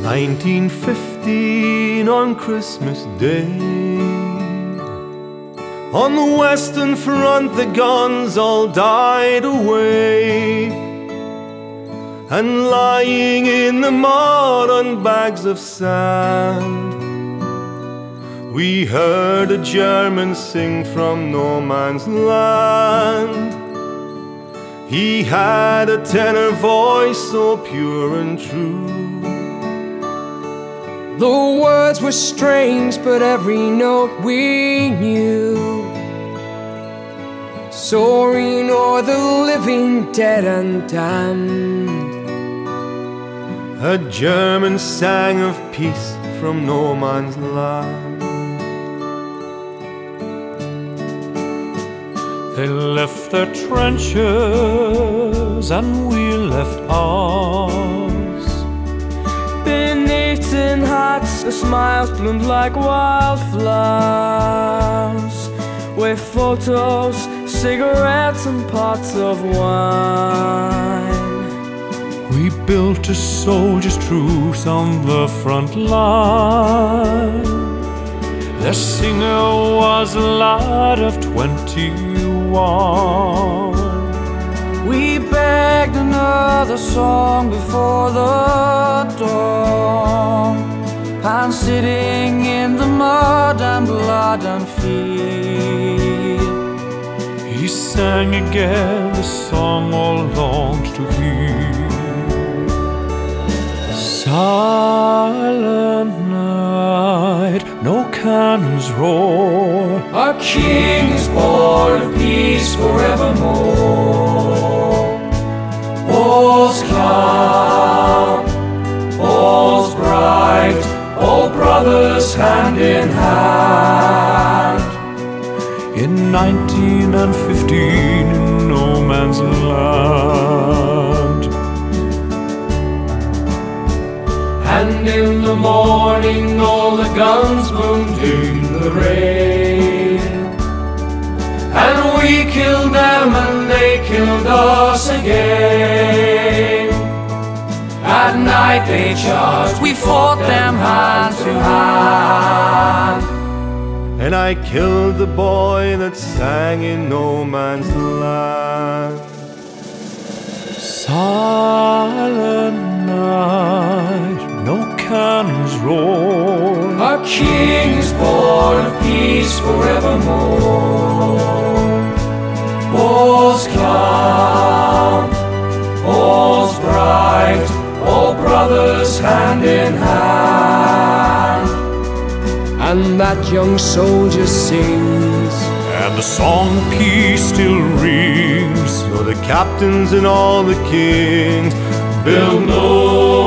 1915 on Christmas Day. On the Western Front the guns all died away, and lying in the mud on bags of sand, we heard a German sing from no man's land. He had a tenor voice so pure and true. The words were strange, but every note we knew. Soaring o'er the living, dead and damned, a German sang of peace from no man's land. They left their trenches and we left ours. beneath tin hats, the smiles bloomed like wildflowers, with photos, cigarettes and pots of wine. We built a soldier's truce on the front line. Their singer was a lad of 21. We begged another song before the dawn, and sitting in the mud and blood and fear, he sang again the song all longed to hear. Silent night, no cannons roar. our King is born of peace forevermore. All's calm, all's bright, all brothers hand in hand. In 1915 in no man's land. And in the morning all the guns boomed in the rain, and we killed them and they killed us again. At night they charged, we fought them hand to hand. And I killed the boy that sang in no man's land. Silent night, no cannons roar. Our King is born of peace forevermore. All's calm, all's bright, all brothers hand in hand. And that young soldier sings, And the song peace still rings. So the captains and all the kings build no